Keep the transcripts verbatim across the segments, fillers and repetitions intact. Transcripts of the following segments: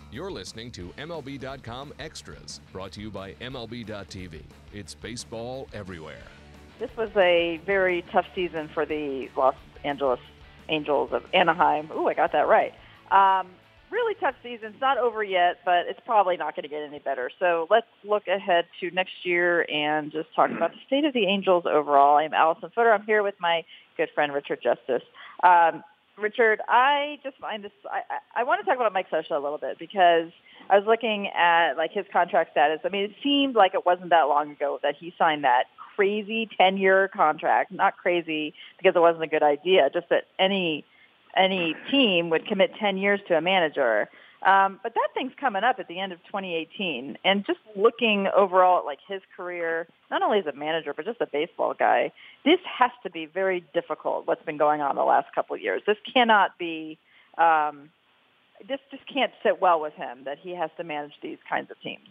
You're listening to M L B dot com Extras, brought to you by M L B dot T V. It's baseball everywhere. This was a very tough season for the Los Angeles Angels of Anaheim. Ooh, I got that right. Um, really tough season. It's not over yet, but it's probably not going to get any better. So let's look ahead to next year and just talk about the state of the Angels overall. I'm Allison Footer. I'm here with my good friend Richard Justice. Um, Richard, I just find this, I, I, I want to talk about Mike Scioscia a little bit because I was looking at like his contract status. I mean, it seemed like it wasn't that long ago that he signed that crazy ten-year contract. Not crazy because it wasn't a good idea, just that any any team would commit ten years to a manager. Um, but that thing's coming up at the end of twenty eighteen. And just looking overall at like his career, not only as a manager, but just a baseball guy, this has to be very difficult, what's been going on the last couple of years. This cannot be, um, this just can't sit well with him that he has to manage these kinds of teams.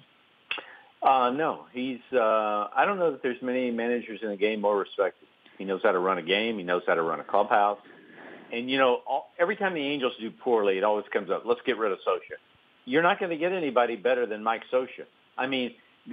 Uh, no, he's, uh, I don't know that there's many managers in the game more respected. He knows how to run a game. He knows how to run a clubhouse. And, you know, all, every time the Angels do poorly, it always comes up, let's get rid of Scioscia. You're not going to get anybody better than Mike Scioscia. I mean,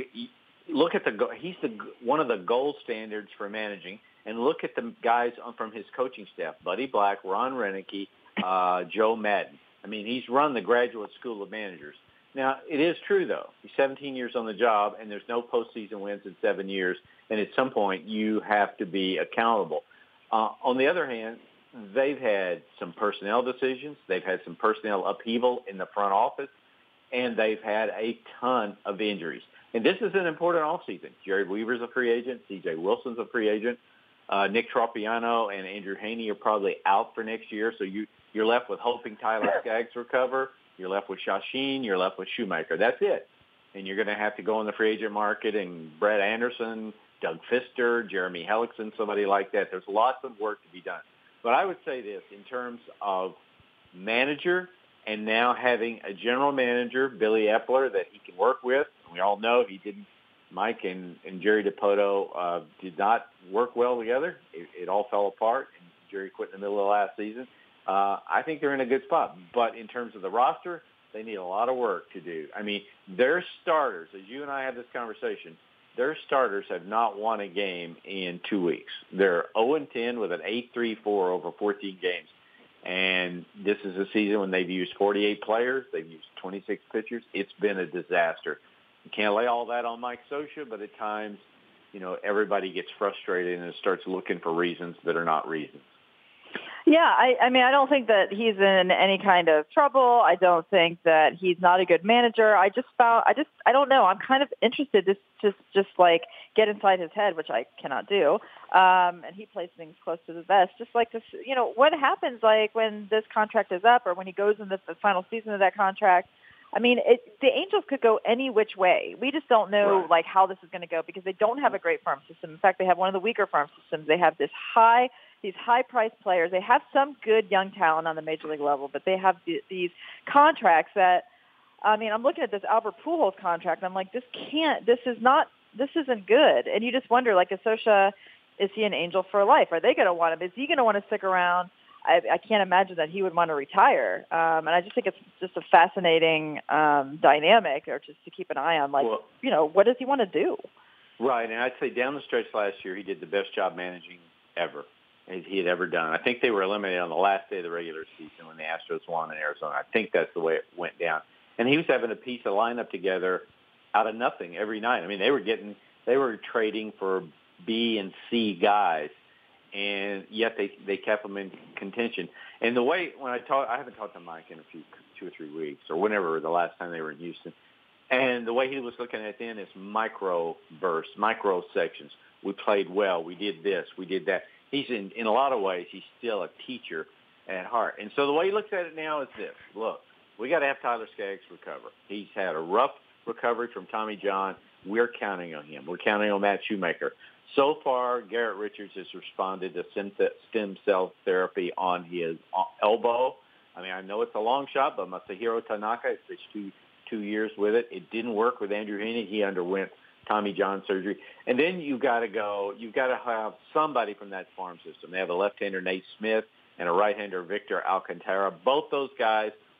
look at the, he's the one of the gold standards for managing, and look at the guys from his coaching staff, Buddy Black, Ron Renicky, uh, Joe Madden. I mean, he's run the graduate school of managers. Now, it is true, though. He's seventeen years on the job, and there's no postseason wins in seven years, and at some point you have to be accountable. Uh, on the other hand, they've had some personnel decisions. They've had some personnel upheaval in the front office, and they've had a ton of injuries. And this is an important offseason. Jerry Weaver's a free agent. C J Wilson's a free agent. Uh, Nick Tropiano and Andrew Haney are probably out for next year, so you, you're left with hoping Tyler Skaggs recover. You're left with Chachin. You're left with Shoemaker. That's it. And you're going to have to go in the free agent market and Brett Anderson, Doug Fister, Jeremy Hellickson, somebody like that. There's lots of work to be done. But I would say this, in terms of manager and now having a general manager, Billy Epler, that he can work with. We all know he didn't, Mike and, and Jerry Dipoto uh, did not work well together. It, it all fell apart, and Jerry quit in the middle of last season. Uh, I think they're in a good spot. But in terms of the roster, they need a lot of work to do. I mean, their starters, as you and I had this conversation, their starters have not won a game in two weeks. They're oh and ten with an eight three four over fourteen games. And this is a season when they've used forty-eight players. They've used twenty-six pitchers. It's been a disaster. You can't lay all that on Mike Scioscia, but at times, you know, everybody gets frustrated and starts looking for reasons that are not reasons. Yeah, I, I mean, I don't think that he's in any kind of trouble. I don't think that he's not a good manager. I just found, I just, I don't know. I'm kind of interested to just, just like get inside his head, which I cannot do. Um, and he plays things close to the vest. Just like this, you know, what happens like when this contract is up or when he goes into the final season of that contract? I mean, it, the Angels could go any which way. We just don't know, right. like, how this is going to go because they don't have a great farm system. In fact, they have one of the weaker farm systems. They have this high, these high-priced players. They have some good young talent on the major league level, but they have the, these contracts that, I mean, I'm looking at this Albert Pujols contract, and I'm like, this can't, this is not, this isn't good. And you just wonder, like, is Scioscia, is he an Angel for life? Are they going to want him? Is he going to want to stick around? I, I can't imagine that he would want to retire. Um, and I just think it's just a fascinating um, dynamic or just to keep an eye on, like, well, you know, what does he want to do? Right. And I'd say down the stretch last year, he did the best job managing ever he had ever done. I think they were eliminated on the last day of the regular season when the Astros won in Arizona. I think that's the way it went down. And he was having a piece of lineup together out of nothing every night. I mean, they were getting, they were trading for B and C guys. And yet they, they kept them in contention. And the way, when I talk, I haven't talked to Mike in a few, two or three weeks or whenever the last time they were in Houston. And the way he was looking at then is micro bursts, micro sections. We played well. We did this. We did that. He's in, in a lot of ways, he's still a teacher at heart. And so the way he looks at it now is this. Look, we got to have Tyler Skaggs recover. He's had a rough recovery from Tommy John. We're counting on him. We're counting on Matt Shoemaker. So far, Garrett Richards has responded to stem cell therapy on his elbow. I mean, I know it's a long shot, but Masahiro Tanaka has pitched two, two years with it. It didn't work with Andrew Heaney. He underwent Tommy John surgery. And then you've got to go, you've got to have somebody from that farm system. They have a left-hander, Nate Smith, and a right-hander, Victor Alcantara. Both those guys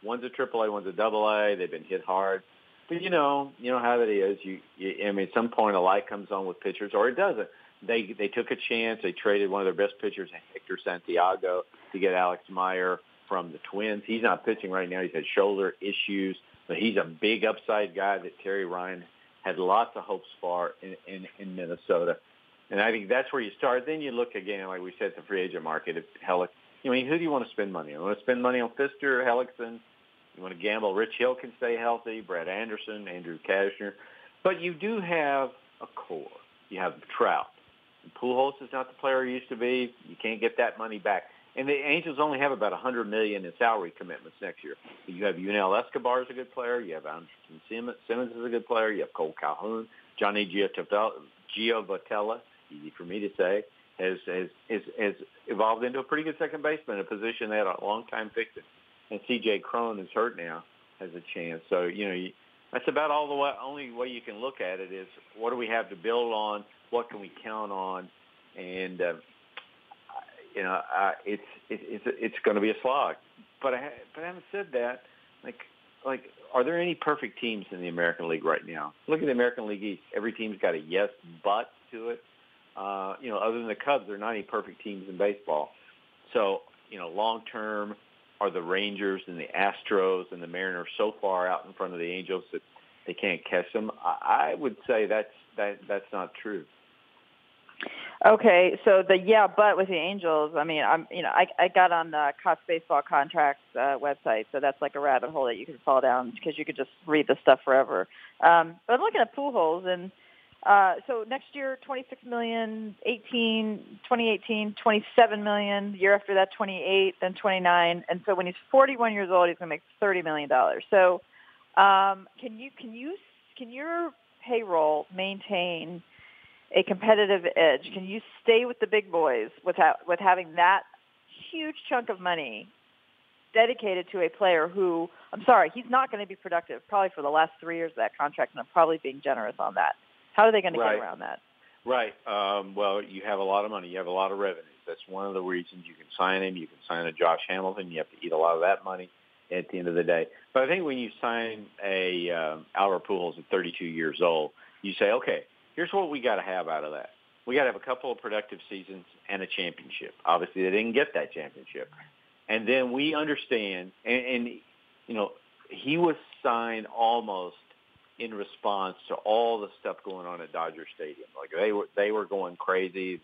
One's a triple A, one's a double A. They've been hit hard. But, you know, you know how that is. You, you, I mean, at some point a light comes on with pitchers, or it doesn't. They they took a chance. They traded one of their best pitchers, Hector Santiago, to get Alex Meyer from the Twins. He's not pitching right now. He's had shoulder issues, but he's a big upside guy that Terry Ryan had lots of hopes for in, in, in Minnesota. And I think that's where you start. Then you look again, like we said, at the free agent market. If Hellick, I mean, who do you want to spend money on? You want to spend money on Fister, Hellickson? You want to gamble Rich Hill can stay healthy, Brad Anderson, Andrew Kashner. But you do have a core. You have Trout. And Pujols is not the player he used to be. You can't get that money back. And the Angels only have about one hundred million dollars in salary commitments next year. You have Yunel Escobar is a good player. You have Anderson Simmons, Simmons is a good player. You have Cole Calhoun. Johnny Giovatella, easy for me to say, has, has, has, has evolved into a pretty good second baseman, a position they had a long time fixing. And C J Cron is hurt now, has a chance. So, you know, you, that's about all the way, only way you can look at it is what do we have to build on? What can we count on? And, uh, you know, uh, it's, it, it's, it's going to be a slog. But I, but having said that, like, like, are there any perfect teams in the American League right now? Look at the American League East. Every team's got a yes, but to it. Uh, you know, other than the Cubs, there are not any perfect teams in baseball. So, you know, long-term, are the Rangers and the Astros and the Mariners so far out in front of the Angels that they can't catch them? I, I would say that's that that's not true. Okay, so the yeah, but with the Angels, I mean, I'm you know, I I got on the Cox Baseball Contracts uh, website, so that's like a rabbit hole that you can fall down because you could just read the stuff forever. Um, but I'm looking at Pujols and. Uh, so next year, twenty-six million, eighteen, twenty eighteen, twenty-seven million, the year after that, twenty-eight, then twenty-nine. And so when he's forty-one years old, he's going to make thirty million dollars. So, um, can you, can you, can your payroll maintain a competitive edge? Can you stay with the big boys without, with having that huge chunk of money dedicated to a player who, I'm sorry, he's not going to be productive probably for the last three years of that contract, and I'm probably being generous on that. How are they going to right. get around that? Right. Um, well, you have a lot of money. You have a lot of revenues. That's one of the reasons you can sign him. You can sign a Josh Hamilton. You have to eat a lot of that money at the end of the day. But I think when you sign a um, Albert Pujols at thirty-two years old, you say, okay, here's what we got to have out of that. We got to have a couple of productive seasons and a championship. Obviously, they didn't get that championship. And then we understand, and, and you know, he was signed almost in response to all the stuff going on at Dodger Stadium. Like they were, they were going crazy,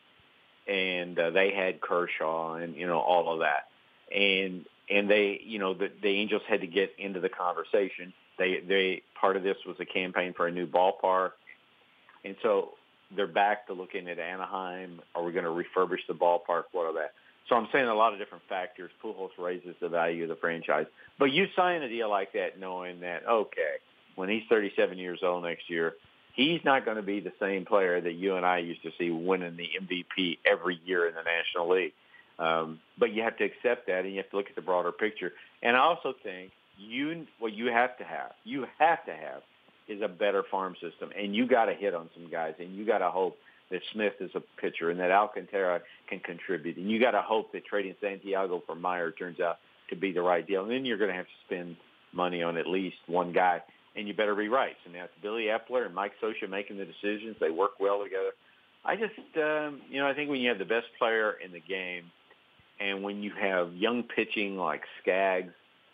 and uh, they had Kershaw and, you know, all of that. And, and they, you know, the, the Angels had to get into the conversation. They, they, part of this was a campaign for a new ballpark. And so they're back to looking at Anaheim. Are we going to refurbish the ballpark? What are that? So I'm saying a lot of different factors. Pujols raises the value of the franchise. But you sign a deal like that knowing that, okay, when he's thirty-seven years old next year, he's not going to be the same player that you and I used to see winning the M V P every year in the National League. Um, but you have to accept that, and you have to look at the broader picture. And I also think you what you have to have, you have to have, is a better farm system. And you got to hit on some guys, and you got to hope that Smith is a pitcher and that Alcantara can contribute. And you got to hope that trading Santiago for Meyer turns out to be the right deal. And then you're going to have to spend money on at least one guy. And you better be right. So now it's Billy Epler and Mike Scioscia making the decisions. They work well together. I just, um, you know, I think when you have the best player in the game and when you have young pitching like Skaggs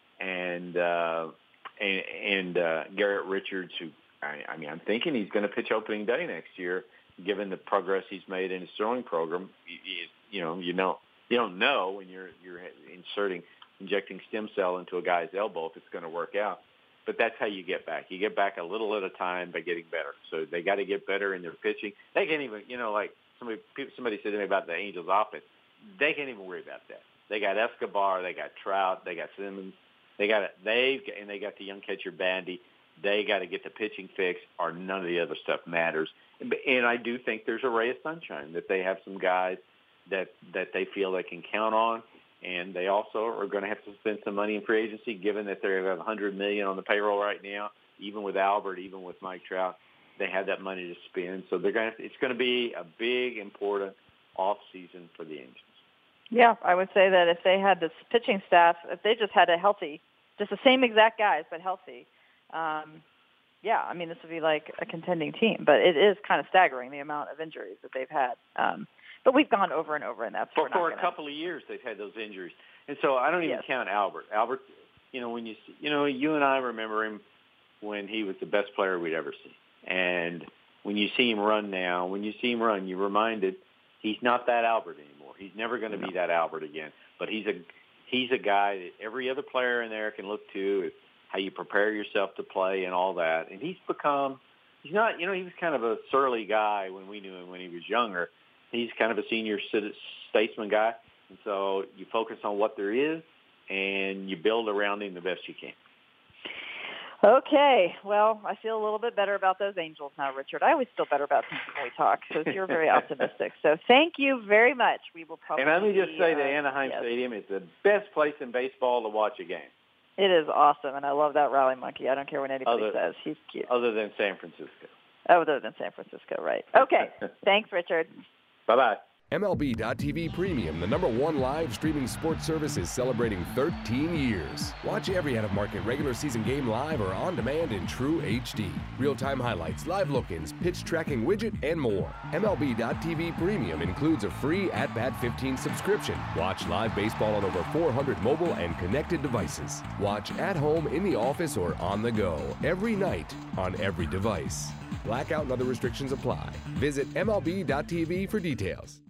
and uh, and, and uh, Garrett Richards, who, I, I mean, I'm thinking he's going to pitch opening day next year, given the progress he's made in his throwing program. You, you, you know, you know, you don't know when you're you're inserting, injecting stem cell into a guy's elbow if it's going to work out. But that's how you get back. You get back a little at a time by getting better. So they got to get better in their pitching. They can't even, you know, like somebody somebody said to me about the Angels' offense. They can't even worry about that. They got Escobar, they got Trout, they got Simmons, they got they and they got the young catcher Bandy. They got to get the pitching fixed, or none of the other stuff matters. And, and I do think there's a ray of sunshine that they have some guys that that they feel they can count on. And they also are going to have to spend some money in free agency, given that they have one hundred million dollars on the payroll right now. Even with Albert, even with Mike Trout, they have that money to spend. So they're going to. It's going to be a big, important off season for the Angels. Yeah, I would say that if they had this pitching staff, if they just had a healthy just the same exact guys, but healthy, um, yeah, I mean, this would be like a contending team. But it is kind of staggering, the amount of injuries that they've had. Um, but we've gone over and over, and that's for, for gonna... a couple of years they've had those injuries. And so I don't even yes. count Albert. Albert, you know, when you you know, you and I remember him when he was the best player we'd ever seen. And when you see him run now, when you see him run, you're reminded he's not that Albert anymore. He's never going to no. be that Albert again. But he's a he's a guy that every other player in there can look to. It's how you prepare yourself to play and all that. And he's become, he's not, you know, he was kind of a surly guy when we knew him when he was younger. He's kind of a senior statesman guy. And so you focus on what there is and you build around him the best you can. Okay. Well, I feel a little bit better about those Angels now, Richard. I always feel better about things when we talk, so you're very optimistic. So thank you very much. We will probably. And let me just say uh, that Anaheim yes. Stadium is the best place in baseball to watch a game. It is awesome, and I love that Rally Monkey. I don't care what anybody other, says. He's cute. Other than San Francisco. Other than San Francisco, right. Okay. Thanks, Richard. Bye-bye. M L B dot T V Premium, the number one live streaming sports service, is celebrating thirteen years. Watch every out-of-market regular season game live or on demand in true H D. Real-time highlights, live look-ins, pitch tracking widget, and more. M L B dot T V Premium includes a free At Bat fifteen subscription. Watch live baseball on over four hundred mobile and connected devices. Watch at home, in the office, or on the go every night on every device. Blackout and other restrictions apply. Visit M L B dot T V for details.